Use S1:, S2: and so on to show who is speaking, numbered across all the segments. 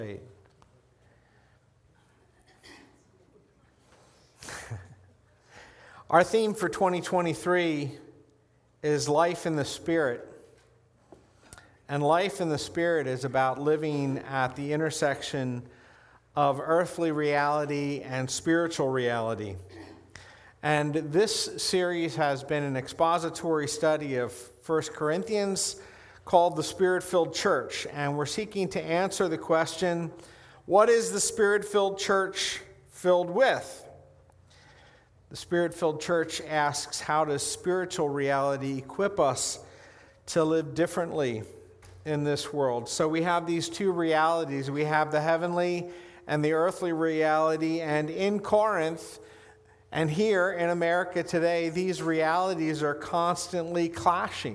S1: Great. Our theme for 2023 is life in the Spirit. And life in the Spirit is about living at the intersection of earthly reality and spiritual reality. And this series has been an expository study of 1 Corinthians called the Spirit-Filled Church. And we're seeking to answer the question, what is the Spirit-Filled Church filled with? The Spirit-Filled Church asks, how does spiritual reality equip us to live differently in this world? So we have these two realities. We have the heavenly and the earthly reality. And in Corinth and here in America today, these realities are constantly clashing.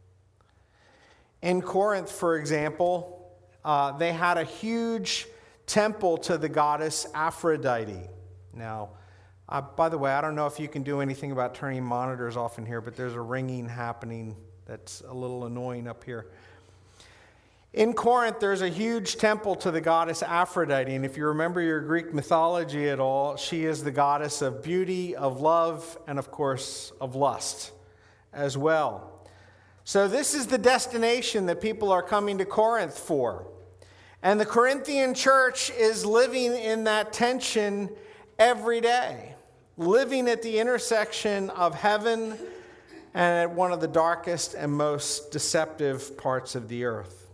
S1: In Corinth, for example, they had a huge temple to the goddess Aphrodite. Now, by the way, I don't know if you can do anything about turning monitors off in here, but there's a ringing happening that's a little annoying up here. In Corinth, there's a huge temple to the goddess Aphrodite, and if you remember your Greek mythology at all, she is the goddess of beauty, of love, and of course, of lust as well. So this is the destination that people are coming to Corinth for. And the Corinthian church is living in that tension every day, living at the intersection of heaven and at one of the darkest and most deceptive parts of the earth.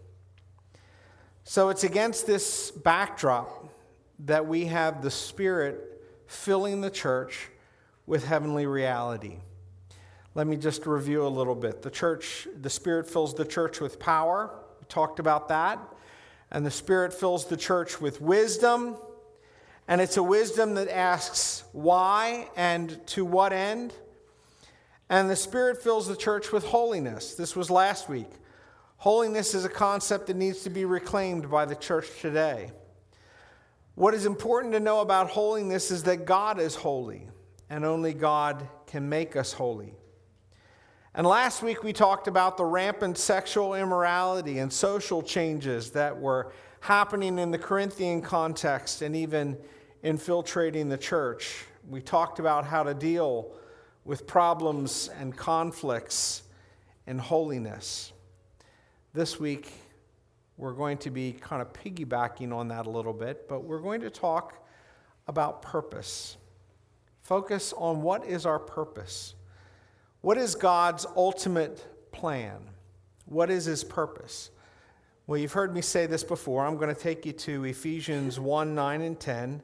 S1: So it's against this backdrop that we have the Spirit filling the church with heavenly reality. Let me just review a little bit. The Spirit fills the church with power. We talked about that. And the Spirit fills the church with wisdom. And it's a wisdom that asks why and to what end. And the Spirit fills the church with holiness. This was last week. Holiness is a concept that needs to be reclaimed by the church today. What is important to know about holiness is that God is holy, and only God can make us holy. And last week we talked about the rampant sexual immorality and social changes that were happening in the Corinthian context and even infiltrating the church. We talked about how to deal with problems and conflicts in holiness. This week we're going to be kind of piggybacking on that a little bit, but we're going to talk about purpose. Focus on what is our purpose. What is God's ultimate plan? What is his purpose? Well, you've heard me say this before. I'm going to take you to Ephesians 1, 9, and 10.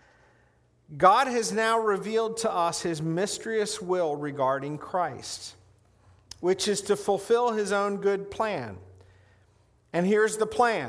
S1: God has now revealed to us his mysterious will regarding Christ, which is to fulfill his own good plan. And here's the plan.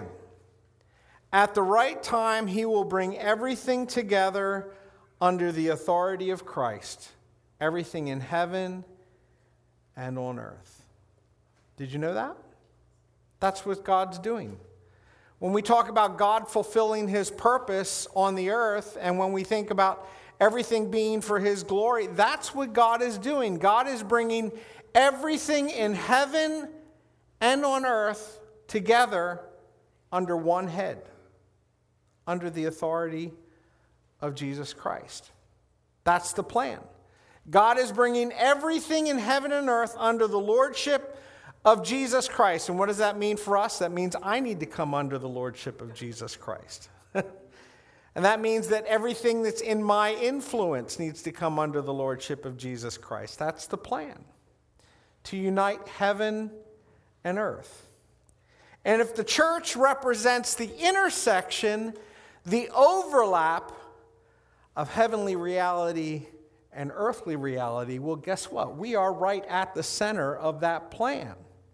S1: At the right time, he will bring everything together under the authority of Christ, everything in heaven and on earth. Did you know that? That's what God's doing. When we talk about God fulfilling his purpose on the earth, and when we think about everything being for his glory, that's what God is doing. God is bringing everything in heaven and on earth together under one head, under the authority of Jesus Christ. That's the plan. God is bringing everything in heaven and earth under the lordship of Jesus Christ. And what does that mean for us? That means I need to come under the lordship of Jesus Christ. And that means that everything that's in my influence needs to come under the lordship of Jesus Christ. That's the plan, to unite heaven and earth. And if the church represents the intersection, the overlap of heavenly reality and earthly reality, well, guess what? We are right at the center of that plan.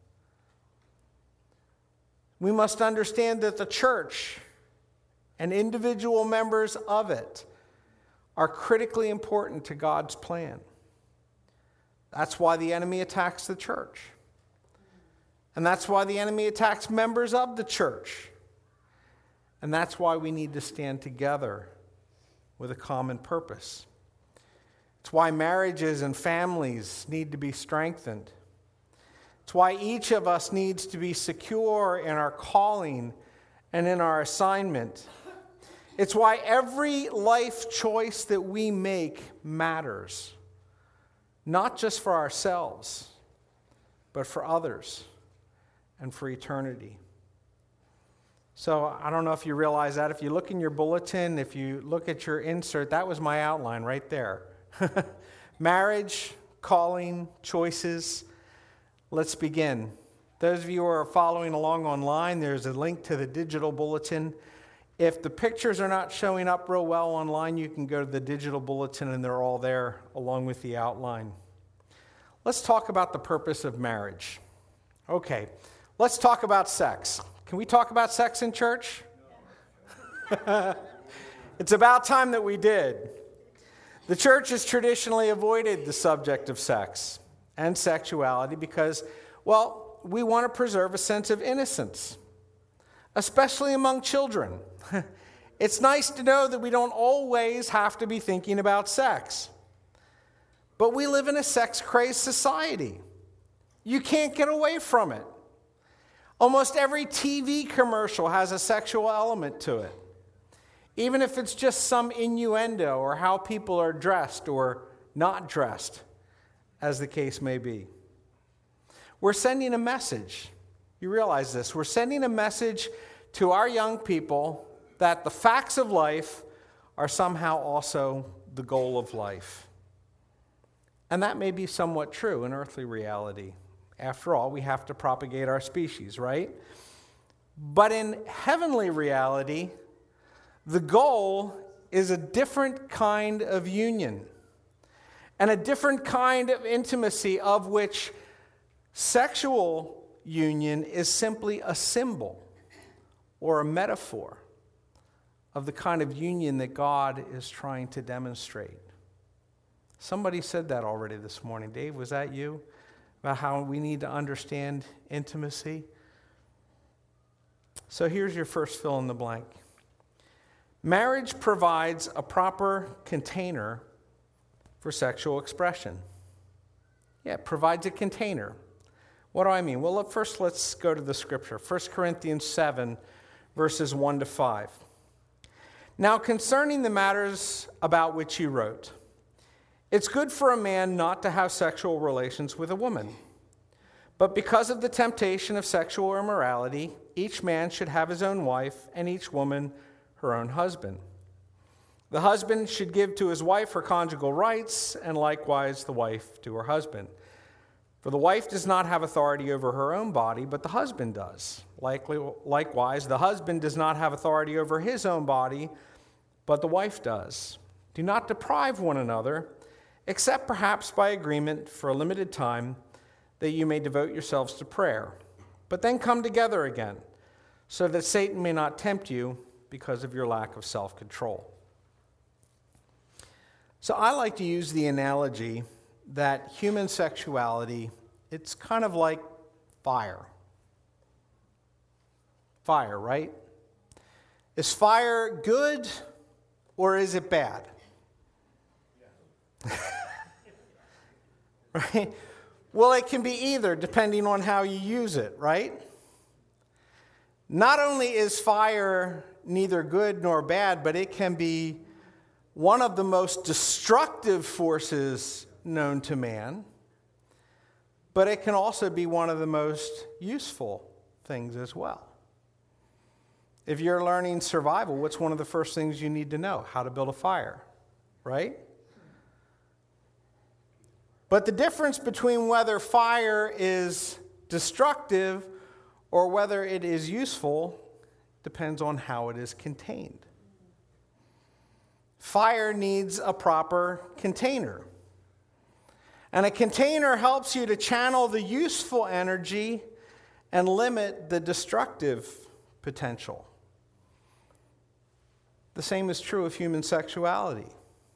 S1: We must understand that the church and individual members of it are critically important to God's plan. That's why the enemy attacks the church. And that's why the enemy attacks members of the church. And that's why we need to stand together with a common purpose. It's why marriages and families need to be strengthened. It's why each of us needs to be secure in our calling and in our assignment. It's why every life choice that we make matters, not just for ourselves, but for others and for eternity. So I don't know if you realize that. If you look in your bulletin, if you look at your insert, that was my outline right there. Marriage, calling, choices. Let's begin. Those of you who are following along online, there's a link to the digital bulletin. If the pictures are not showing up real well online, you can go to the digital bulletin and they're all there along with the outline. Let's talk about the purpose of marriage. Okay, let's talk about sex. Can we talk about sex in church? It's about time that we did. The church has traditionally avoided the subject of sex and sexuality because, well, we want to preserve a sense of innocence, especially among children. It's nice to know that we don't always have to be thinking about sex. But we live in a sex-crazed society. You can't get away from it. Almost every TV commercial has a sexual element to it, even if it's just some innuendo or how people are dressed or not dressed, as the case may be. We're sending a message. You realize this. We're sending a message to our young people that the facts of life are somehow also the goal of life. And that may be somewhat true in earthly reality. After all, we have to propagate our species, right? But in heavenly reality, the goal is a different kind of union and a different kind of intimacy of which sexual union is simply a symbol or a metaphor of the kind of union that God is trying to demonstrate. Somebody said that already this morning. Dave, was that you? About how we need to understand intimacy? So here's your first fill in the blank. Marriage provides a proper container for sexual expression. Yeah, it provides a container. What do I mean? Well, first let's go to the scripture. 1 Corinthians 7, verses 1 to 5. Now, concerning the matters about which he wrote, it's good for a man not to have sexual relations with a woman. But because of the temptation of sexual immorality, each man should have his own wife, and each woman her own husband. The husband should give to his wife her conjugal rights, and likewise the wife to her husband. For the wife does not have authority over her own body, but the husband does. Likewise, the husband does not have authority over his own body, but the wife does. Do not deprive one another, except perhaps by agreement for a limited time, that you may devote yourselves to prayer. But then come together again, so that Satan may not tempt you because of your lack of self-control. So I like to use the analogy that human sexuality, it's kind of like fire. Fire, right? Is fire good or is it bad? Right? Well, it can be either, depending on how you use it, right? Not only is fire neither good nor bad, but it can be one of the most destructive forces known to man, but it can also be one of the most useful things as well. If you're learning survival, what's one of the first things you need to know? How to build a fire, right? But the difference between whether fire is destructive or whether it is useful depends on how it is contained. Fire needs a proper container. And a container helps you to channel the useful energy and limit the destructive potential. The same is true of human sexuality.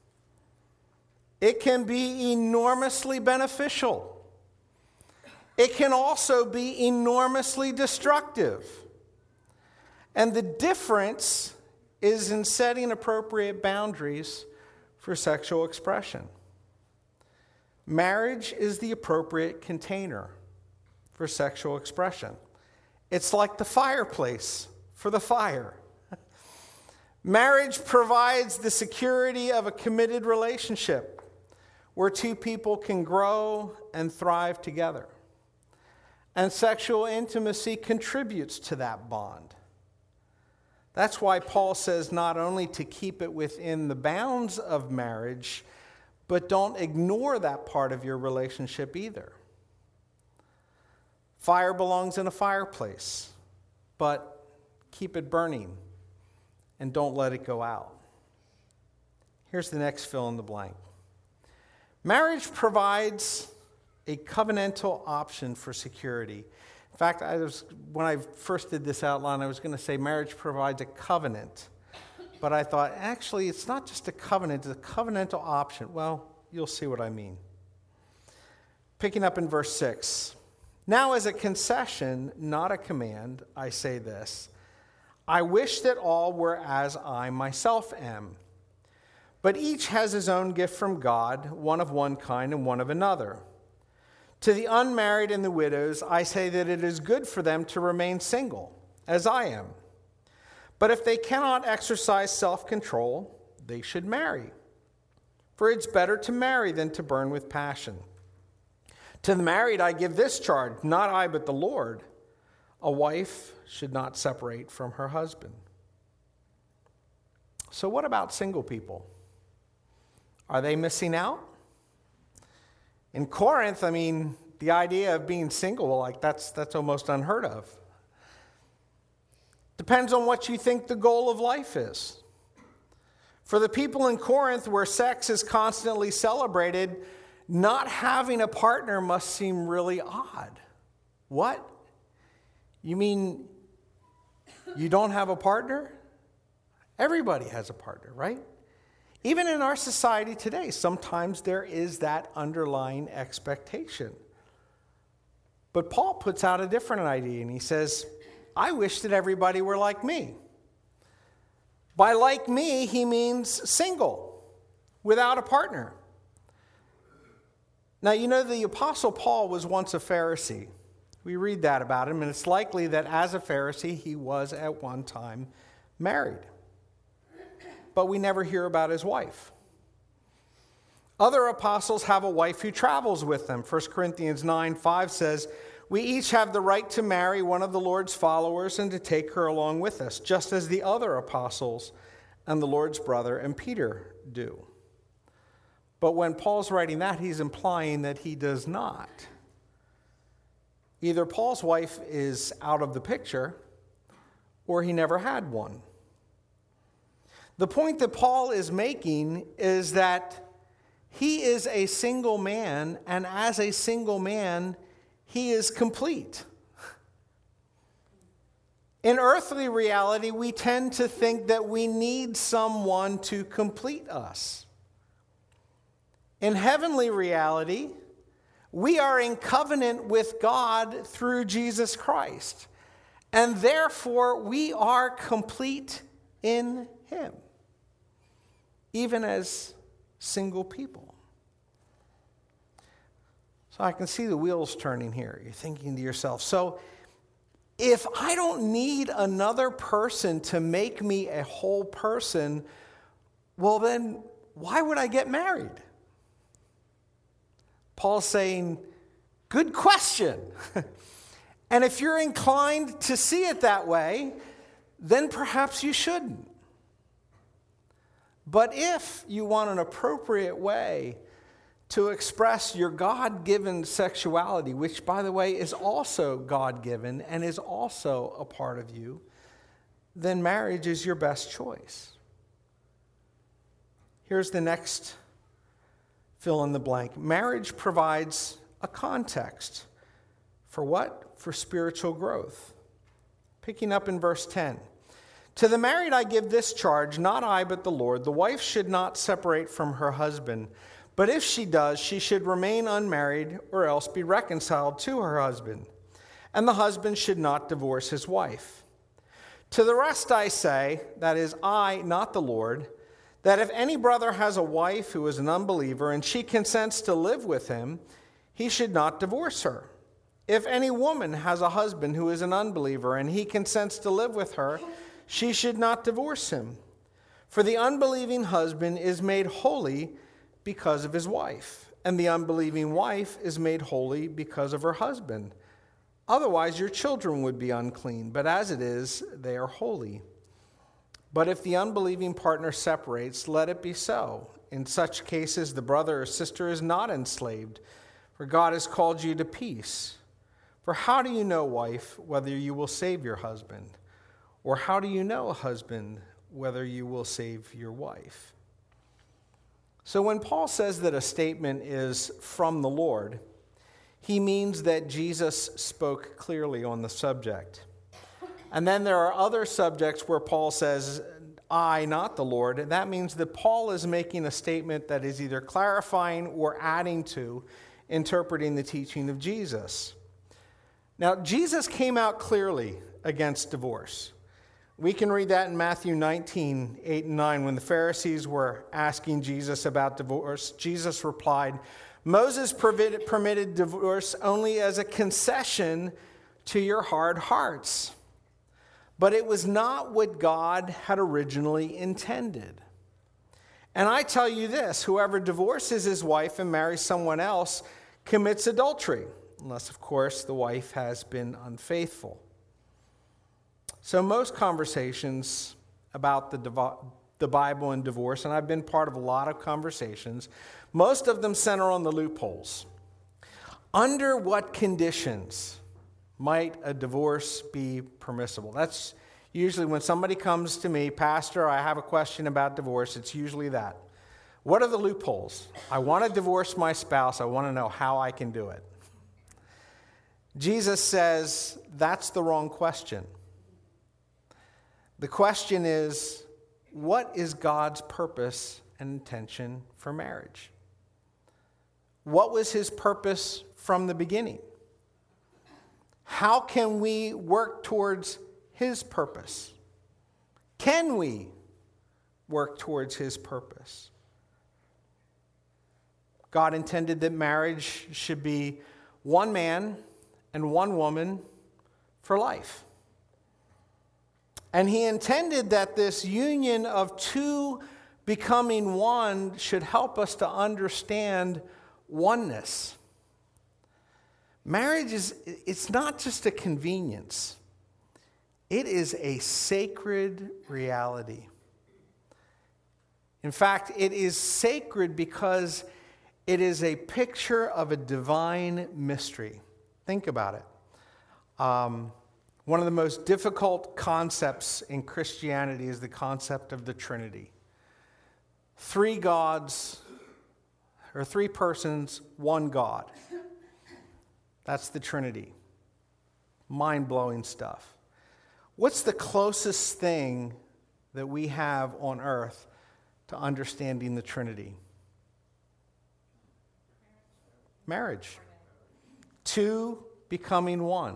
S1: It can be enormously beneficial. It can also be enormously destructive. And the difference is in setting appropriate boundaries for sexual expression. Marriage is the appropriate container for sexual expression. It's like the fireplace for the fire. Marriage provides the security of a committed relationship where two people can grow and thrive together. And sexual intimacy contributes to that bond. That's why Paul says not only to keep it within the bounds of marriage, but don't ignore that part of your relationship either. Fire belongs in a fireplace, but keep it burning and don't let it go out. Here's the next fill in the blank. Marriage provides a covenantal option for security. In fact, when I first did this outline, I was going to say marriage provides a covenant. But I thought, actually, it's not just a covenant, it's a covenantal option. Well, you'll see what I mean. Picking up in verse 6. Now, as a concession, not a command, I say this. I wish that all were as I myself am. But each has his own gift from God, one of one kind and one of another. To the unmarried and the widows, I say that it is good for them to remain single, as I am. But if they cannot exercise self-control, they should marry. For it's better to marry than to burn with passion. To the married I give this charge, not I but the Lord. A wife should not separate from her husband. So what about single people? Are they missing out? In Corinth, the idea of being single, that's almost unheard of. Depends on what you think the goal of life is. For the people in Corinth, where sex is constantly celebrated, not having a partner must seem really odd. What? You mean you don't have a partner? Everybody has a partner, right? Even in our society today, sometimes there is that underlying expectation. But Paul puts out a different idea, and he says, I wish that everybody were like me. By like me, he means single, without a partner. Now, the Apostle Paul was once a Pharisee. We read that about him, and it's likely that as a Pharisee, he was at one time married. But we never hear about his wife. Other apostles have a wife who travels with them. 1 Corinthians 9:5 says, we each have the right to marry one of the Lord's followers and to take her along with us, just as the other apostles and the Lord's brother and Peter do. But when Paul's writing that, he's implying that he does not. Either Paul's wife is out of the picture, or he never had one. The point that Paul is making is that he is a single man, and as a single man, he is complete. In earthly reality, we tend to think that we need someone to complete us. In heavenly reality, we are in covenant with God through Jesus Christ, and therefore we are complete in Him, even as single people. So I can see the wheels turning here. You're thinking to yourself, so if I don't need another person to make me a whole person, well then, why would I get married? Paul's saying, good question. And if you're inclined to see it that way, then perhaps you shouldn't. But if you want an appropriate way to express your God-given sexuality, which, by the way, is also God-given and is also a part of you, then marriage is your best choice. Here's the next fill in the blank. Marriage provides a context. For what? For spiritual growth. Picking up in verse 10. To the married I give this charge, not I but the Lord. The wife should not separate from her husband, but if she does, she should remain unmarried or else be reconciled to her husband. And the husband should not divorce his wife. To the rest I say, that is I, not the Lord, that if any brother has a wife who is an unbeliever and she consents to live with him, he should not divorce her. If any woman has a husband who is an unbeliever and he consents to live with her, she should not divorce him. For the unbelieving husband is made holy because of his wife, and the unbelieving wife is made holy because of her husband. Otherwise, your children would be unclean, but as it is, they are holy. But if the unbelieving partner separates, let it be so. In such cases, the brother or sister is not enslaved, for God has called you to peace. For how do you know, wife, whether you will save your husband? Or how do you know, husband, whether you will save your wife? So when Paul says that a statement is from the Lord, he means that Jesus spoke clearly on the subject. And then there are other subjects where Paul says, I, not the Lord. And that means that Paul is making a statement that is either clarifying or adding to interpreting the teaching of Jesus. Now, Jesus came out clearly against divorce. We can read that in Matthew 19, 8 and 9. When the Pharisees were asking Jesus about divorce, Jesus replied, Moses permitted divorce only as a concession to your hard hearts. But it was not what God had originally intended. And I tell you this, whoever divorces his wife and marries someone else commits adultery, unless, of course, the wife has been unfaithful. So most conversations about the Bible and divorce, and I've been part of a lot of conversations, most of them center on the loopholes. Under what conditions might a divorce be permissible? That's usually when somebody comes to me, Pastor, I have a question about divorce, it's usually that. What are the loopholes? I want to divorce my spouse. I want to know how I can do it. Jesus says that's the wrong question. The question is, what is God's purpose and intention for marriage? What was his purpose from the beginning? How can we work towards his purpose? Can we work towards his purpose? God intended that marriage should be one man and one woman for life. And he intended that this union of two becoming one should help us to understand oneness. Marriage it's not just a convenience. It is a sacred reality. In fact, it is sacred because it is a picture of a divine mystery. Think about it. One of the most difficult concepts in Christianity is the concept of the Trinity. Three gods, or three persons, one God. That's the Trinity. Mind-blowing stuff. What's the closest thing that we have on earth to understanding the Trinity? Marriage. Two becoming one.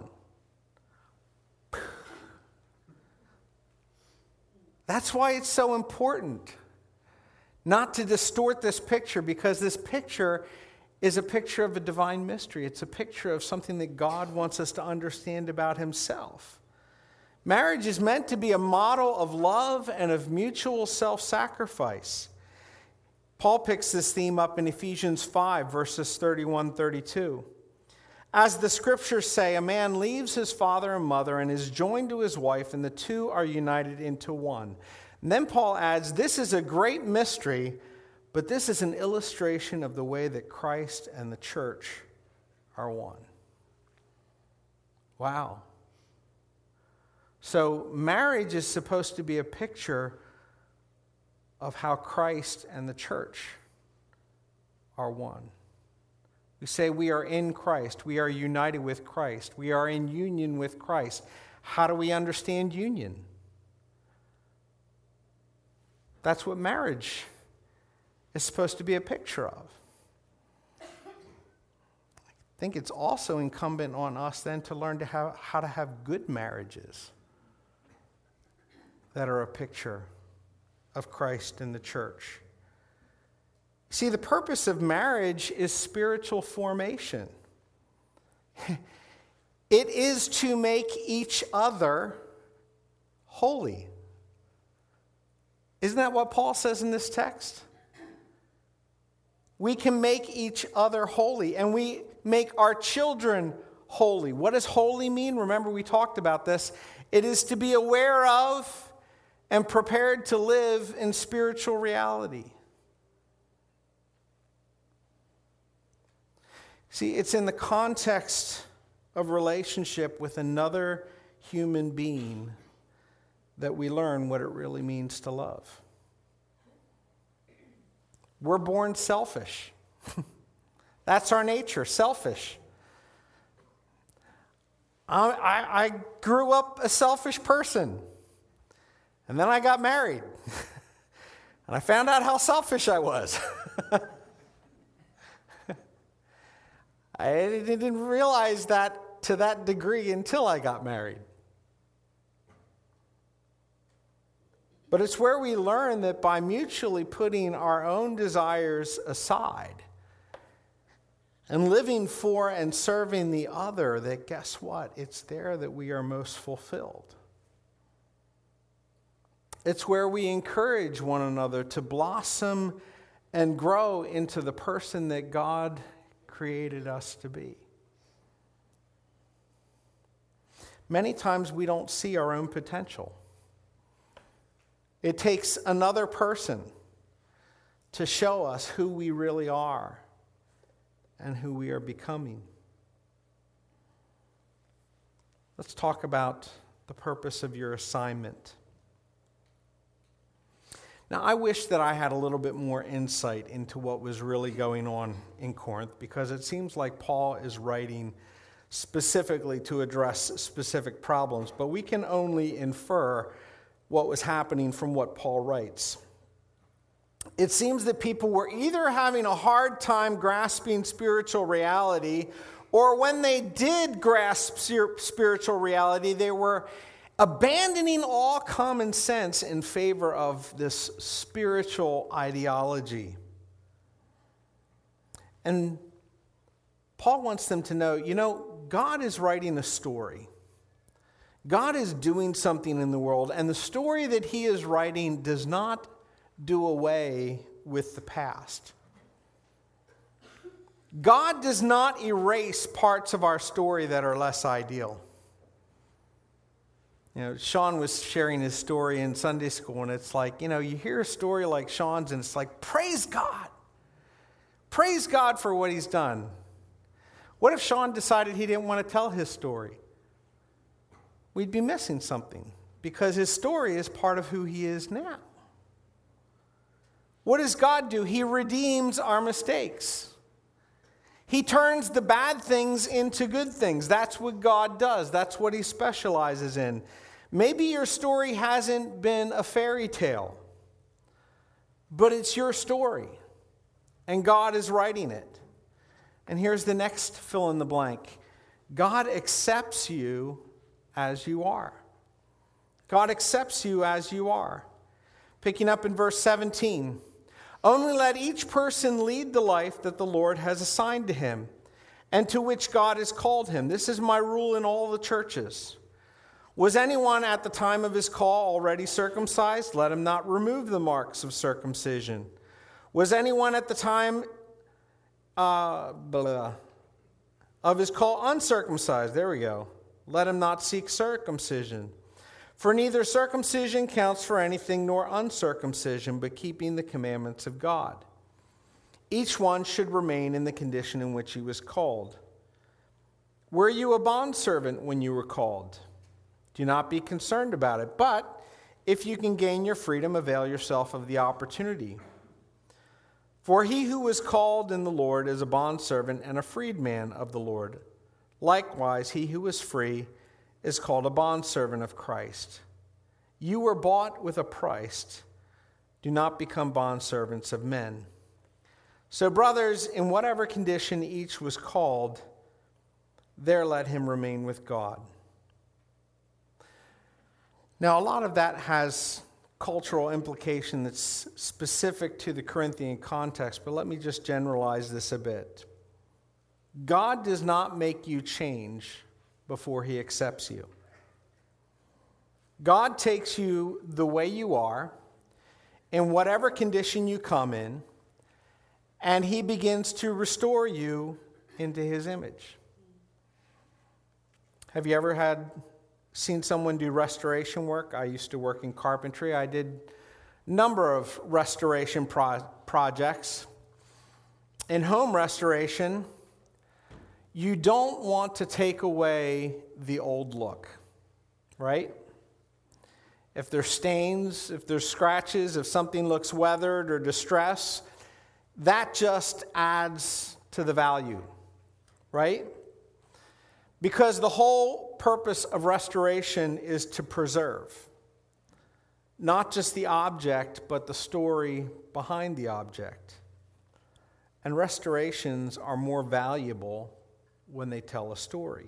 S1: That's why it's so important not to distort this picture, because this picture is a picture of a divine mystery. It's a picture of something that God wants us to understand about himself. Marriage is meant to be a model of love and of mutual self-sacrifice. Paul picks this theme up in Ephesians 5, verses 31-32. As the scriptures say, a man leaves his father and mother and is joined to his wife, and the two are united into one. And then Paul adds, this is a great mystery, but this is an illustration of the way that Christ and the church are one. Wow. So marriage is supposed to be a picture of how Christ and the church are one. We say we are in Christ. We are united with Christ. We are in union with Christ. How do we understand union? That's what marriage is supposed to be a picture of. I think it's also incumbent on us then to learn how to have good marriages that are a picture of Christ and the church. See, the purpose of marriage is spiritual formation. It is to make each other holy. Isn't that what Paul says in this text? We can make each other holy, and we make our children holy. What does holy mean? Remember, we talked about this. It is to be aware of and prepared to live in spiritual reality. See, it's in the context of relationship with another human being that we learn what it really means to love. We're born selfish. That's our nature, selfish. I grew up a selfish person. And then I got married. And I found out how selfish I was. I didn't realize that to that degree until I got married. But it's where we learn that by mutually putting our own desires aside and living for and serving the other, that guess what? It's there that we are most fulfilled. It's where we encourage one another to blossom and grow into the person that God created us to be. Many times we don't see our own potential. It takes another person to show us who we really are and who we are becoming. Let's talk about the purpose of your assignment. Now, I wish that I had a little bit more insight into what was really going on in Corinth, because it seems like Paul is writing specifically to address specific problems, but we can only infer what was happening from what Paul writes. It seems that people were either having a hard time grasping spiritual reality, or when they did grasp spiritual reality, they were abandoning all common sense in favor of this spiritual ideology. And Paul wants them to know, God is writing a story. God is doing something in the world, and the story that he is writing does not do away with the past. God does not erase parts of our story that are less ideal. Sean was sharing his story in Sunday school, and it's like, you hear a story like Sean's, and it's like, praise God. Praise God for what he's done. What if Sean decided he didn't want to tell his story? We'd be missing something, because his story is part of who he is now. What does God do? He redeems our mistakes. He turns the bad things into good things. That's what God does. That's what he specializes in. Maybe your story hasn't been a fairy tale, but it's your story, and God is writing it. And here's the next fill in the blank. God accepts you as you are. God accepts you as you are. Picking up in verse 17. Only let each person lead the life that the Lord has assigned to him and to which God has called him. This is my rule in all the churches. Was anyone at the time of his call already circumcised? Let him not remove the marks of circumcision. Was anyone at the time of his call uncircumcised? There we go. Let him not seek circumcision. For neither circumcision counts for anything nor uncircumcision, but keeping the commandments of God. Each one should remain in the condition in which he was called. Were you a bondservant when you were called? Do not be concerned about it, but if you can gain your freedom, avail yourself of the opportunity. For he who was called in the Lord is a bondservant and a freedman of the Lord. Likewise, he who is free is called a bondservant of Christ. You were bought with a price. Do not become bondservants of men. So, brothers, in whatever condition each was called, there let him remain with God. Now, a lot of that has cultural implication that's specific to the Corinthian context, but let me just generalize this a bit. God does not make you change before he accepts you. God takes you the way you are, in whatever condition you come in, and he begins to restore you into his image. Have you ever seen someone do restoration work? I used to work in carpentry. I did a number of restoration projects. In home restoration, you don't want to take away the old look, right? If there's stains, if there's scratches, if something looks weathered or distressed, that just adds to the value, right? Because the whole purpose of restoration is to preserve not just the object, but the story behind the object. And restorations are more valuable when they tell a story.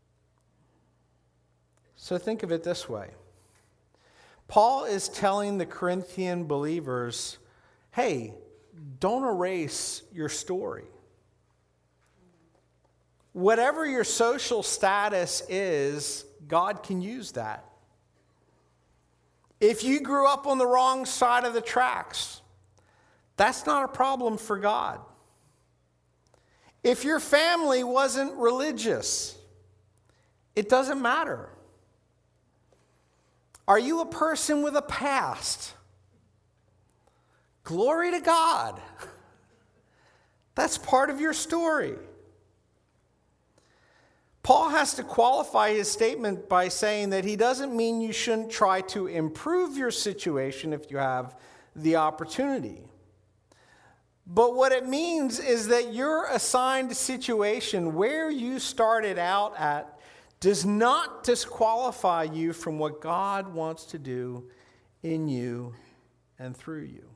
S1: So think of it this way. Paul is telling the Corinthian believers, hey, don't erase your story. Whatever your social status is, God can use that. If you grew up on the wrong side of the tracks, that's not a problem for God. If your family wasn't religious, it doesn't matter. Are you a person with a past? Glory to God. That's part of your story. Paul has to qualify his statement by saying that he doesn't mean you shouldn't try to improve your situation if you have the opportunity. But what it means is that your assigned situation, where you started out at, does not disqualify you from what God wants to do in you and through you.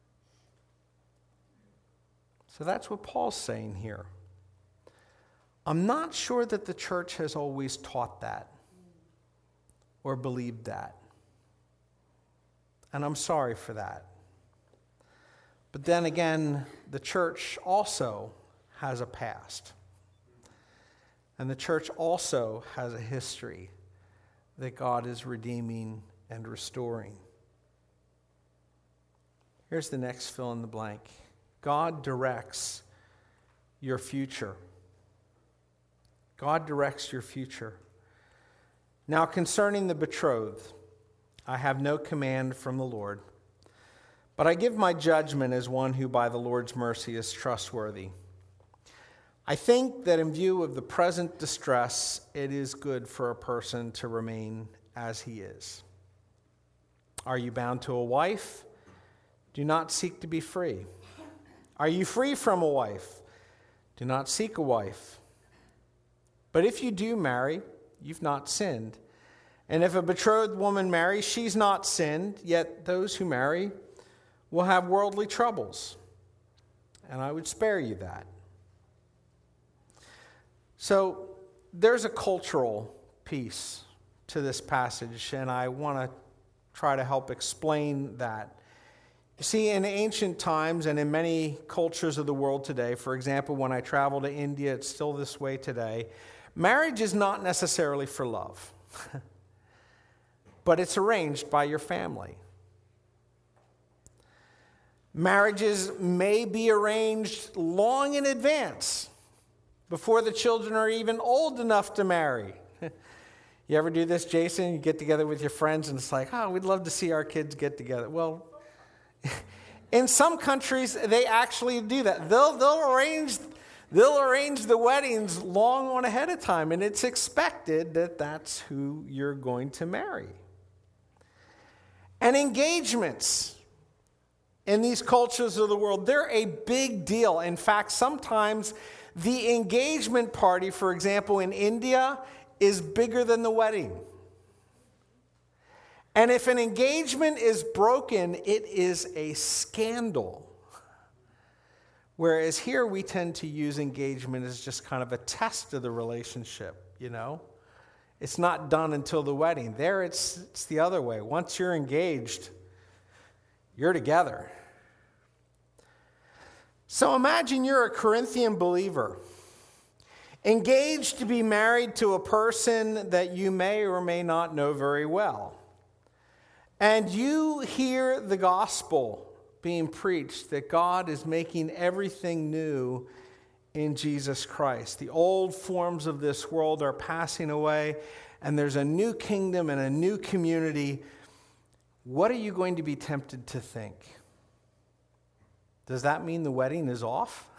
S1: So that's what Paul's saying here. I'm not sure that the church has always taught that or believed that. And I'm sorry for that. But then again, the church also has a past. And the church also has a history that God is redeeming and restoring. Here's the next fill in the blank. God directs your future. God directs your future. Now, concerning the betrothed, I have no command from the Lord, but I give my judgment as one who by the Lord's mercy is trustworthy. I think that in view of the present distress, it is good for a person to remain as he is. Are you bound to a wife? Do not seek to be free. Are you free from a wife? Do not seek a wife. But if you do marry, you've not sinned. And if a betrothed woman marries, she's not sinned, yet those who marry will have worldly troubles. And I would spare you that. So there's a cultural piece to this passage, and I want to try to help explain that. You see, in ancient times and in many cultures of the world today, for example, when I travel to India, it's still this way today, marriage is not necessarily for love, but it's arranged by your family. Marriages may be arranged long in advance, before the children are even old enough to marry. You ever do this, Jason? You get together with your friends and it's like, oh, we'd love to see our kids get together. Well, in some countries, they actually do that. They'll arrange the weddings long on ahead of time, and it's expected that that's who you're going to marry. And engagements in these cultures of the world, they're a big deal. In fact, sometimes the engagement party, for example, in India, is bigger than the wedding. And if an engagement is broken, it is a scandal. Whereas here we tend to use engagement as just kind of a test of the relationship, you know? It's not done until the wedding. There it's the other way. Once you're engaged, you're together. So imagine you're a Corinthian believer, engaged to be married to a person that you may or may not know very well. And you hear the gospel being preached that God is making everything new in Jesus Christ. The old forms of this world are passing away, and there's a new kingdom and a new community. What are you going to be tempted to think? Does that mean the wedding is off?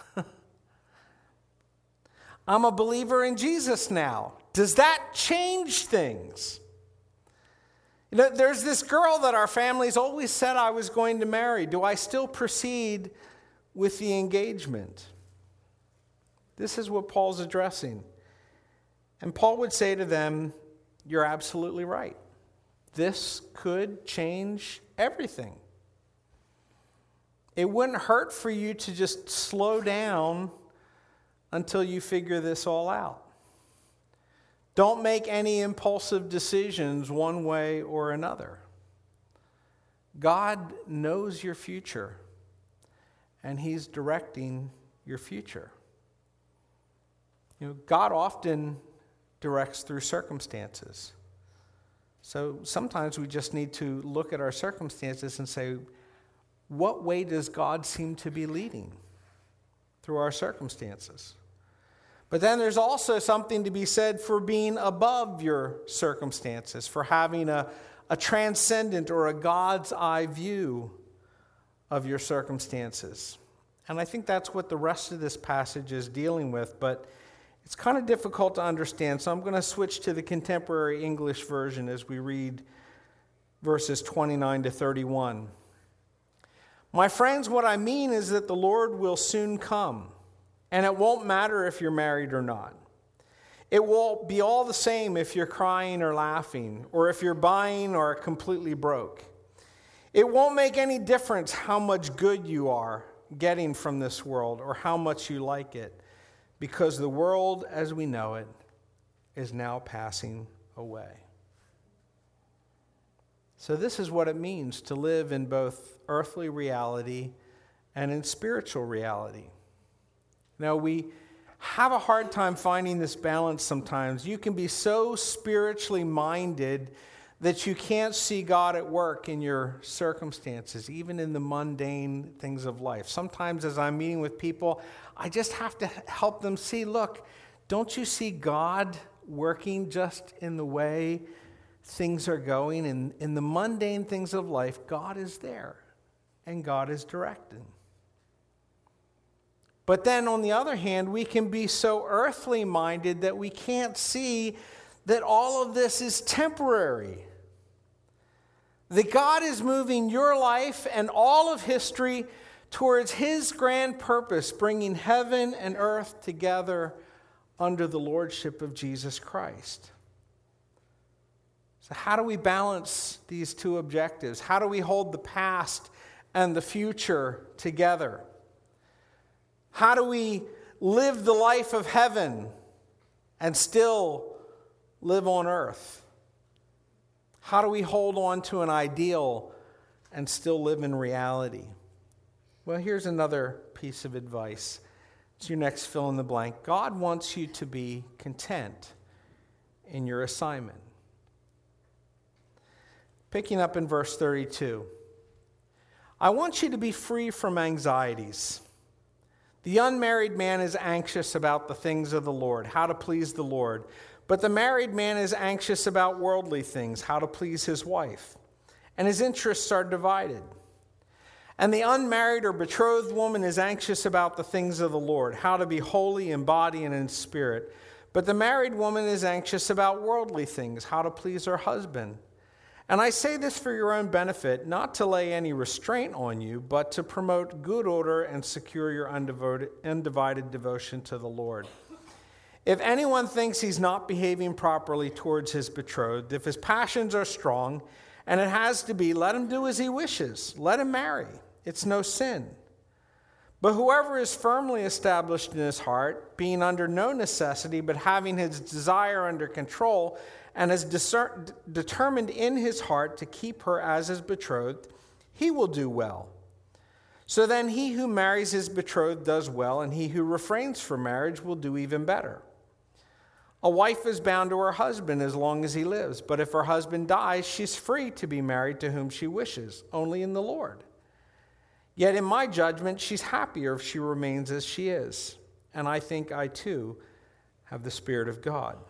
S1: I'm a believer in Jesus now. Does that change things? You know, there's this girl that our family's always said I was going to marry. Do I still proceed with the engagement? This is what Paul's addressing. And Paul would say to them, you're absolutely right. This could change everything. It wouldn't hurt for you to just slow down until you figure this all out. Don't make any impulsive decisions one way or another. God knows your future, and He's directing your future. You know, God often directs through circumstances. So sometimes we just need to look at our circumstances and say, what way does God seem to be leading through our circumstances? But then there's also something to be said for being above your circumstances, for having a transcendent or a God's eye view of your circumstances. And I think that's what the rest of this passage is dealing with, but it's kind of difficult to understand. So I'm going to switch to the contemporary English version as we read verses 29 to 31. My friends, what I mean is that the Lord will soon come. And it won't matter if you're married or not. It will be all the same if you're crying or laughing, or if you're buying or completely broke. It won't make any difference how much good you are getting from this world or how much you like it, because the world as we know it is now passing away. So this is what it means to live in both earthly reality and in spiritual reality. Now, we have a hard time finding this balance sometimes. You can be so spiritually minded that you can't see God at work in your circumstances, even in the mundane things of life. Sometimes as I'm meeting with people, I just have to help them see, look, don't you see God working just in the way things are going? In the mundane things of life, God is there, and God is directing. But then, on the other hand, we can be so earthly minded that we can't see that all of this is temporary. That God is moving your life and all of history towards His grand purpose, bringing heaven and earth together under the lordship of Jesus Christ. So how do we balance these two objectives? How do we hold the past and the future together? How do we live the life of heaven and still live on earth? How do we hold on to an ideal and still live in reality? Well, here's another piece of advice. It's your next fill in the blank. God wants you to be content in your assignment. Picking up in verse 32. I want you to be free from anxieties. The unmarried man is anxious about the things of the Lord, how to please the Lord. But the married man is anxious about worldly things, how to please his wife. And his interests are divided. And the unmarried or betrothed woman is anxious about the things of the Lord, how to be holy in body and in spirit. But the married woman is anxious about worldly things, how to please her husband. And I say this for your own benefit, not to lay any restraint on you, but to promote good order and secure your undivided devotion to the Lord. If anyone thinks he's not behaving properly towards his betrothed, if his passions are strong, and it has to be, let him do as he wishes. Let him marry. It's no sin. But whoever is firmly established in his heart, being under no necessity, but having his desire under control, and is determined in his heart to keep her as his betrothed, he will do well. So then he who marries his betrothed does well, and he who refrains from marriage will do even better. A wife is bound to her husband as long as he lives, but if her husband dies, she's free to be married to whom she wishes, only in the Lord. Yet in my judgment, she's happier if she remains as she is, and I think I too have the Spirit of God.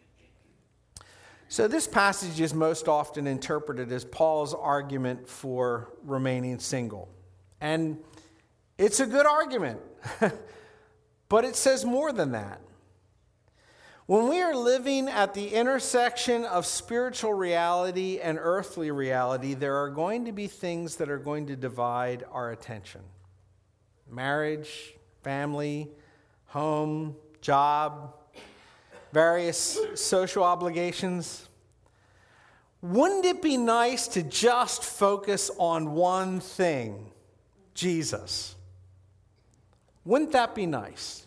S1: So this passage is most often interpreted as Paul's argument for remaining single. And it's a good argument, but it says more than that. When we are living at the intersection of spiritual reality and earthly reality, there are going to be things that are going to divide our attention. Marriage, family, home, job, various social obligations. Wouldn't it be nice to just focus on one thing, Jesus? Wouldn't that be nice?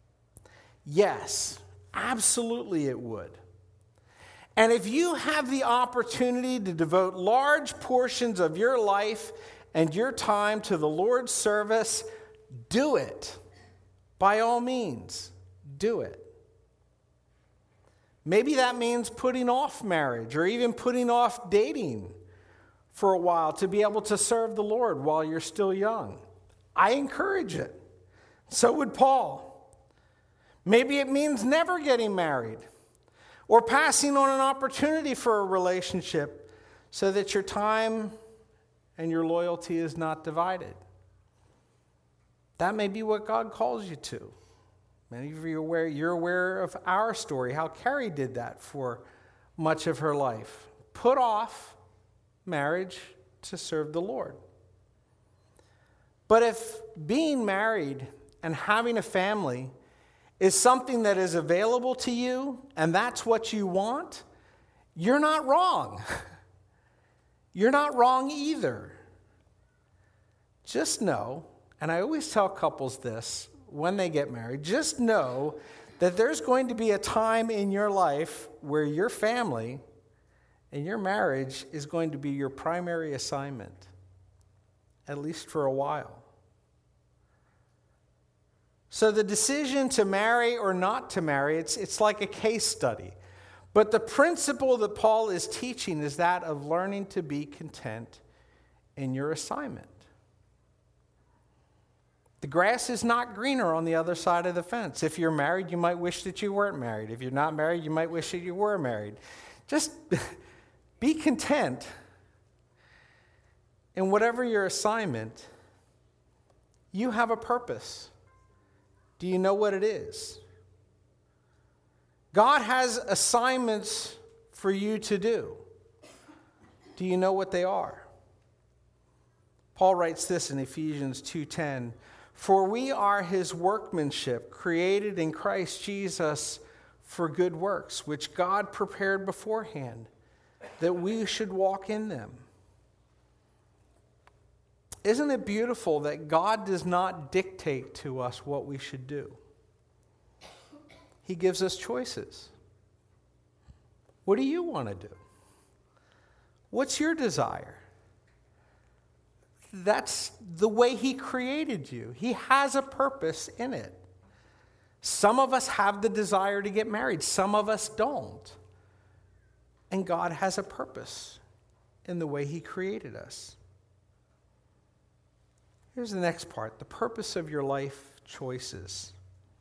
S1: Yes. Absolutely it would. And if you have the opportunity to devote large portions of your life and your time to the Lord's service, do it. By all means, do it. Maybe that means putting off marriage or even putting off dating for a while to be able to serve the Lord while you're still young. I encourage it. So would Paul. Maybe it means never getting married or passing on an opportunity for a relationship so that your time and your loyalty is not divided. That may be what God calls you to. Many of you you're aware of our story, how Carrie did that for much of her life. Put off marriage to serve the Lord. But if being married and having a family is something that is available to you, and that's what you want, you're not wrong. You're not wrong either. Just know, and I always tell couples this when they get married, just know that there's going to be a time in your life where your family and your marriage is going to be your primary assignment, at least for a while. So the decision to marry or not to marry, it's like a case study. But the principle that Paul is teaching is that of learning to be content in your assignment. The grass is not greener on the other side of the fence. If you're married, you might wish that you weren't married. If you're not married, you might wish that you were married. Just be content in whatever your assignment. You have a purpose. Do you know what it is? God has assignments for you to do. Do you know what they are? Paul writes this in Ephesians 2:10, "For we are his workmanship, created in Christ Jesus for good works, which God prepared beforehand, that we should walk in them." Isn't it beautiful that God does not dictate to us what we should do? He gives us choices. What do you want to do? What's your desire? That's the way he created you. He has a purpose in it. Some of us have the desire to get married. Some of us don't. And God has a purpose in the way he created us. Here's the next part, the purpose of your life choices.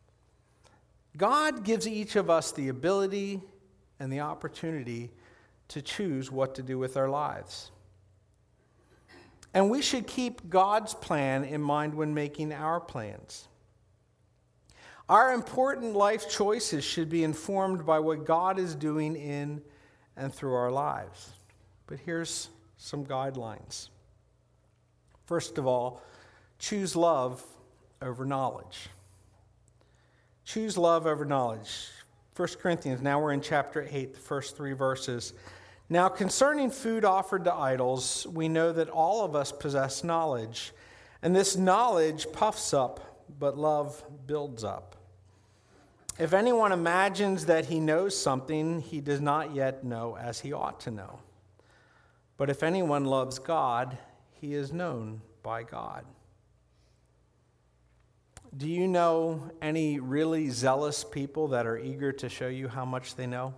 S1: God gives each of us the ability and the opportunity to choose what to do with our lives. And we should keep God's plan in mind when making our plans. Our important life choices should be informed by what God is doing in and through our lives. But here's some guidelines. First of all, choose love over knowledge. Choose love over knowledge. 1 Corinthians, now we're in chapter 8, the first 3 verses. "Now concerning food offered to idols, we know that all of us possess knowledge. And this knowledge puffs up, but love builds up. If anyone imagines that he knows something, he does not yet know as he ought to know. But if anyone loves God, he is known by God." Do you know any really zealous people that are eager to show you how much they know?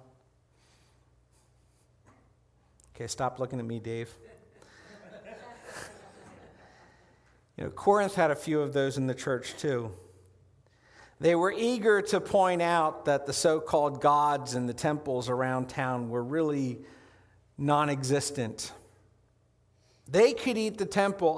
S1: Okay, stop looking at me, Dave. Corinth had a few of those in the church too. They were eager to point out that the so-called gods in the temples around town were really non-existent. They could eat the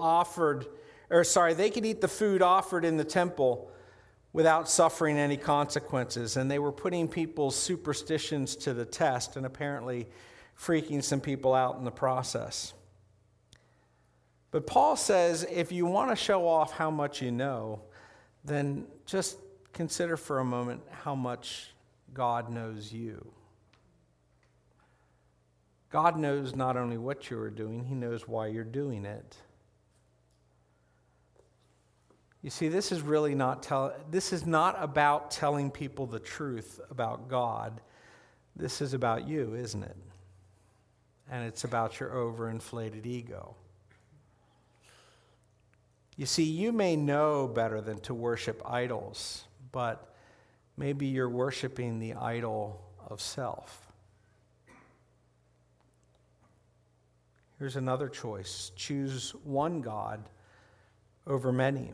S1: food offered in the temple without suffering any consequences, and they were putting people's superstitions to the test and apparently freaking some people out in the process. But Paul says if you want to show off how much you know, then just consider for a moment how much God knows you. God knows not only what you are doing, he knows why you're doing it. You see, this is not about telling people the truth about God. This is about you, isn't it? And it's about your overinflated ego. You see, you may know better than to worship idols, but maybe you're worshiping the idol of self. Here's another choice. Choose one God over many.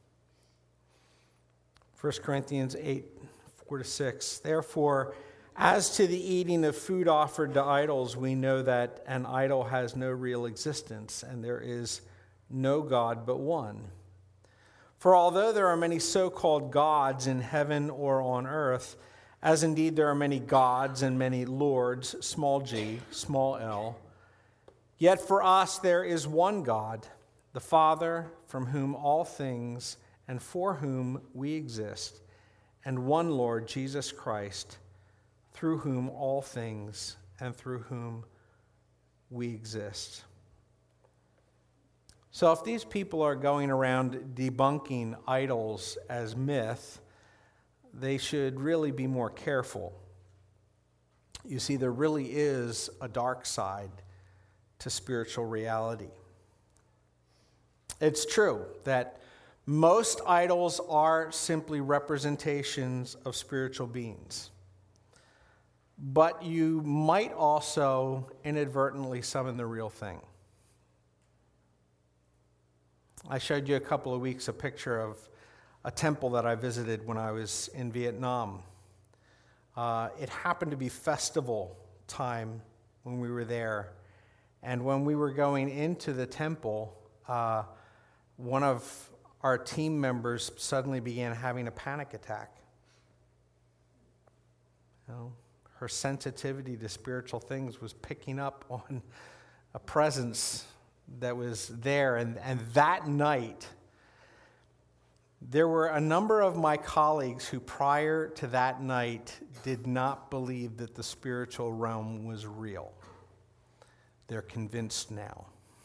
S1: 1 Corinthians 8:4-6. Therefore, as to the eating of food offered to idols, we know that an idol has no real existence, and there is no God but one. For although there are many so-called gods in heaven or on earth, as indeed there are many gods and many lords, small g, small l, yet for us there is one God, the Father, from whom all things and for whom we exist, and one Lord, Jesus Christ, through whom all things and through whom we exist. So if these people are going around debunking idols as myth, they should really be more careful. You see, there really is a dark side to spiritual reality. It's true that most idols are simply representations of spiritual beings. But you might also inadvertently summon the real thing. I showed you a couple of weeks a picture of a temple that I visited when I was in Vietnam. It happened to be festival time when we were there. And when we were going into the temple, one of our team members suddenly began having a panic attack. Her sensitivity to spiritual things was picking up on a presence that was there. And that night, there were a number of my colleagues who prior to that night did not believe that the spiritual realm was real. They're convinced now.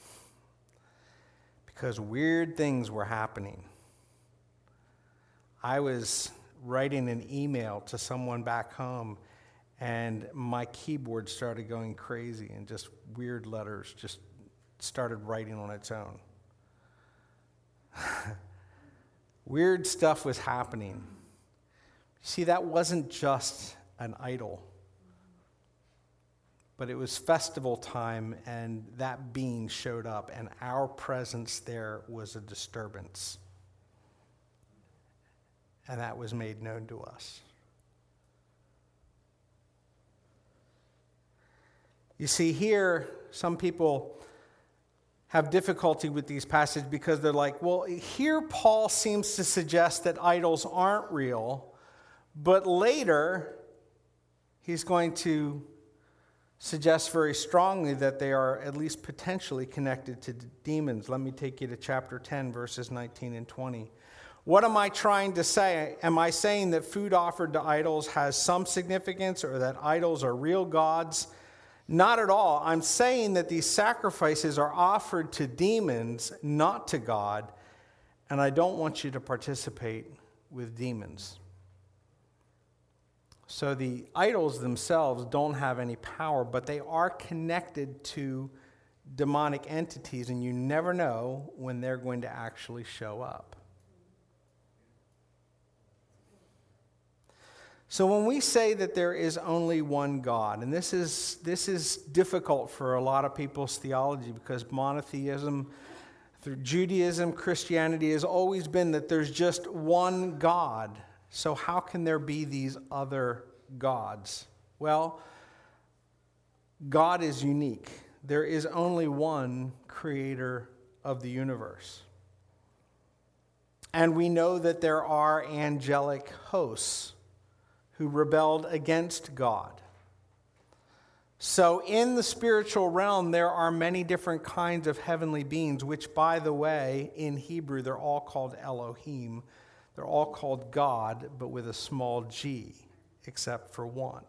S1: Because weird things were happening. I was writing an email to someone back home, and my keyboard started going crazy, and just weird letters just started writing on its own. Weird stuff was happening. See, that wasn't just an idol, but it was festival time, and that being showed up, and our presence there was a disturbance. And that was made known to us. You see, here, some people have difficulty with these passages because they're like, well, here Paul seems to suggest that idols aren't real, but later he's going to suggest very strongly that they are at least potentially connected to demons. Let me take you to chapter 10, verses 19 and 20. What am I trying to say? Am I saying that food offered to idols has some significance or that idols are real gods? Not at all. I'm saying that these sacrifices are offered to demons, not to God, and I don't want you to participate with demons. So the idols themselves don't have any power, but they are connected to demonic entities, and you never know when they're going to actually show up. So when we say that there is only one God, and this is difficult for a lot of people's theology, because monotheism, through Judaism, Christianity has always been that there's just one God. So how can there be these other gods? Well, God is unique. There is only one creator of the universe. And we know that there are angelic hosts who rebelled against God. So in the spiritual realm, there are many different kinds of heavenly beings, which, by the way, in Hebrew, they're all called Elohim. They're all called God, but with a small g, except for one.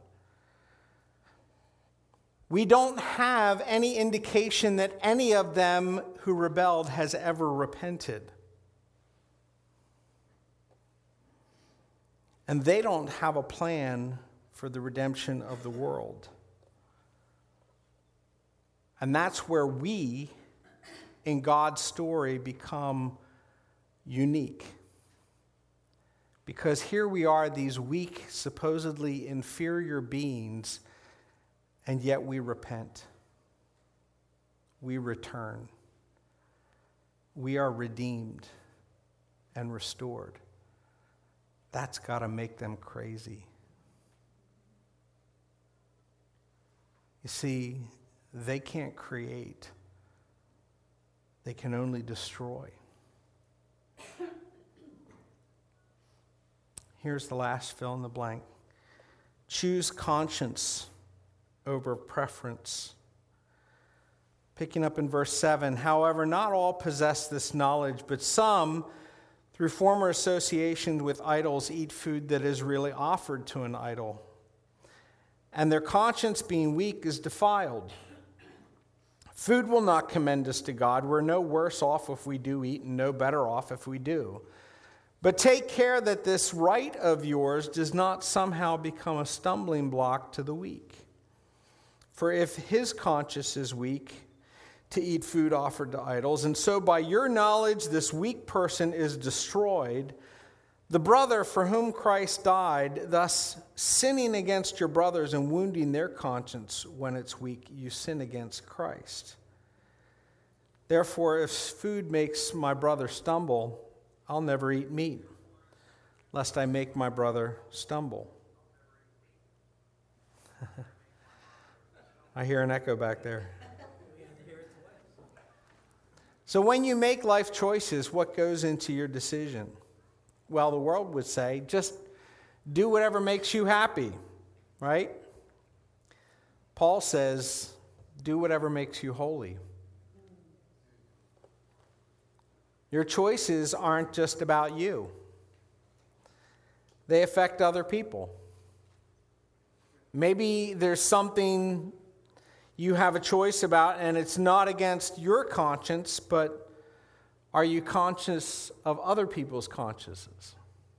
S1: We don't have any indication that any of them who rebelled has ever repented. And they don't have a plan for the redemption of the world. And that's where we, in God's story, become unique. Because here we are, these weak, supposedly inferior beings, and yet we repent. We return. We are redeemed and restored. That's got to make them crazy. You see, they can't create. They can only destroy. Here's the last fill in the blank. Choose conscience over preference. Picking up in verse 7, however, not all possess this knowledge, but some, through former associations with idols, eat food that is really offered to an idol. And their conscience, being weak, is defiled. Food will not commend us to God. We're no worse off if we do eat, and no better off if we do. But take care that this right of yours does not somehow become a stumbling block to the weak. For if his conscience is weak, to eat food offered to idols, and so by your knowledge this weak person is destroyed, the brother for whom Christ died, thus sinning against your brothers and wounding their conscience when it's weak, you sin against Christ. Therefore, if food makes my brother stumble, I'll never eat meat, lest I make my brother stumble. I hear an echo back there. So when you make life choices, what goes into your decision? Well, the world would say, just do whatever makes you happy, right? Paul says, do whatever makes you holy. Your choices aren't just about you. They affect other people. Maybe there's something you have a choice about, and it's not against your conscience, but are you conscious of other people's consciences?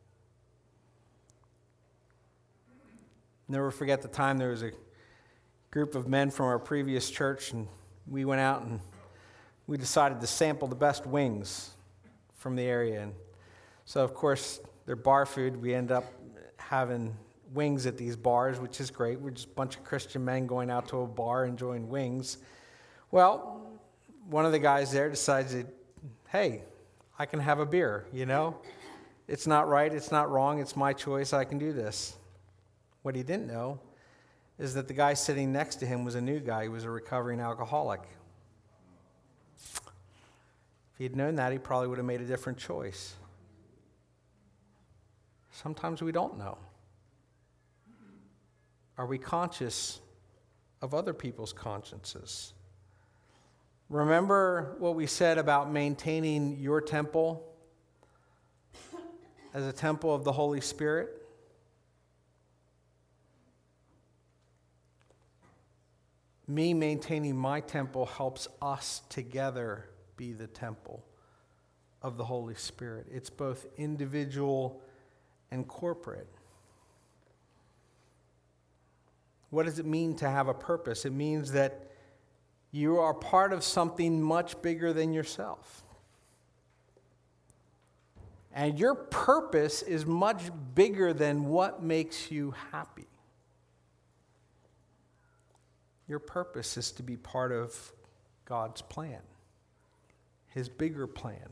S1: Never forget the time there was a group of men from our previous church, and we went out and we decided to sample the best wings from the area. And so, of course, they're bar food. We end up having wings at these bars, which is great. We're just a bunch of Christian men going out to a bar enjoying wings. Well, one of the guys there decided, hey, I can have a beer, you know? It's not right, it's not wrong, it's my choice, I can do this. What he didn't know is that the guy sitting next to him was a new guy. He was a recovering alcoholic. If he had known that, he probably would have made a different choice. Sometimes we don't know. Are we conscious of other people's consciences? Remember what we said about maintaining your temple as a temple of the Holy Spirit? Me maintaining my temple helps us together be the temple of the Holy Spirit. It's both individual and corporate. What does it mean to have a purpose? It means that you are part of something much bigger than yourself. And your purpose is much bigger than what makes you happy. Your purpose is to be part of God's plan, his bigger plan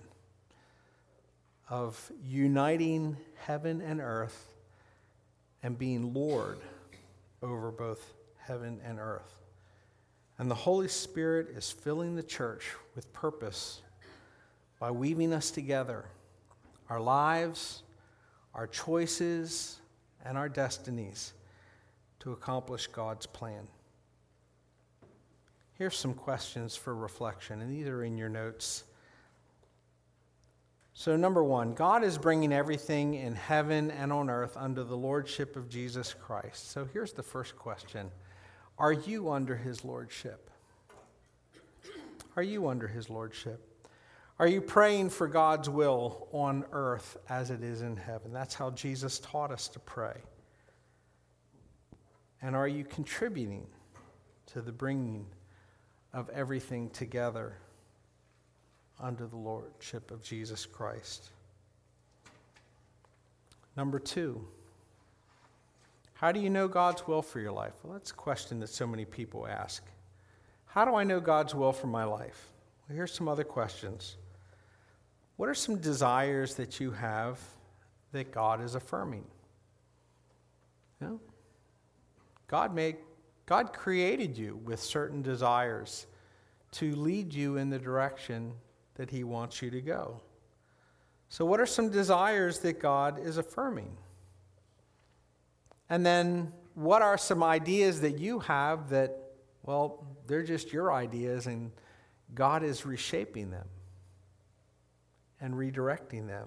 S1: of uniting heaven and earth and being Lord over both heaven and earth. And the Holy Spirit is filling the church with purpose by weaving us together, our lives, our choices, and our destinies to accomplish God's plan. Here's some questions for reflection, and these are in your notes. So, number one, God is bringing everything in heaven and on earth under the lordship of Jesus Christ. So here's the first question. Are you under his lordship? Are you under his lordship? Are you praying for God's will on earth as it is in heaven? That's how Jesus taught us to pray. And are you contributing to the bringing of everything together under the lordship of Jesus Christ? Number two, how do you know God's will for your life? Well, that's a question that so many people ask. How do I know God's will for my life? Well, here's some other questions. What are some desires that you have that God is affirming? You know, God created you with certain desires to lead you in the direction that he wants you to go. So what are some desires that God is affirming? And then what are some ideas that you have that, well, they're just your ideas and God is reshaping them and redirecting them?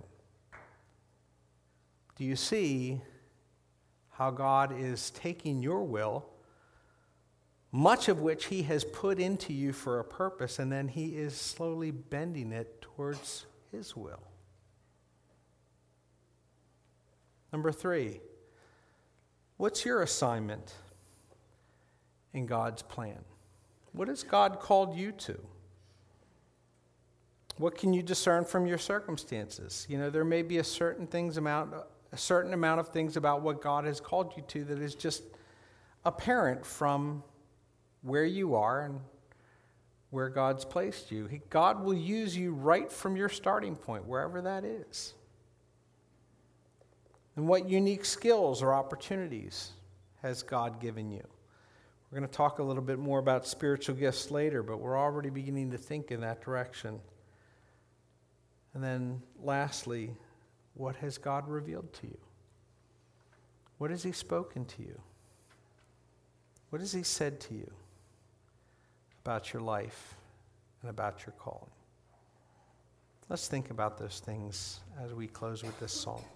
S1: Do you see how God is taking your will, much of which he has put into you for a purpose, and then he is slowly bending it towards his will? Number three, what's your assignment in God's plan? What has God called you to? What can you discern from your circumstances? You know, there may be a certain amount of things about what God has called you to that is just apparent from where you are and where God's placed you. God will use you right from your starting point, wherever that is. And what unique skills or opportunities has God given you? We're going to talk a little bit more about spiritual gifts later, but we're already beginning to think in that direction. And then lastly, what has God revealed to you? What has he spoken to you? What has he said to you about your life and about your calling? Let's think about those things as we close with this song.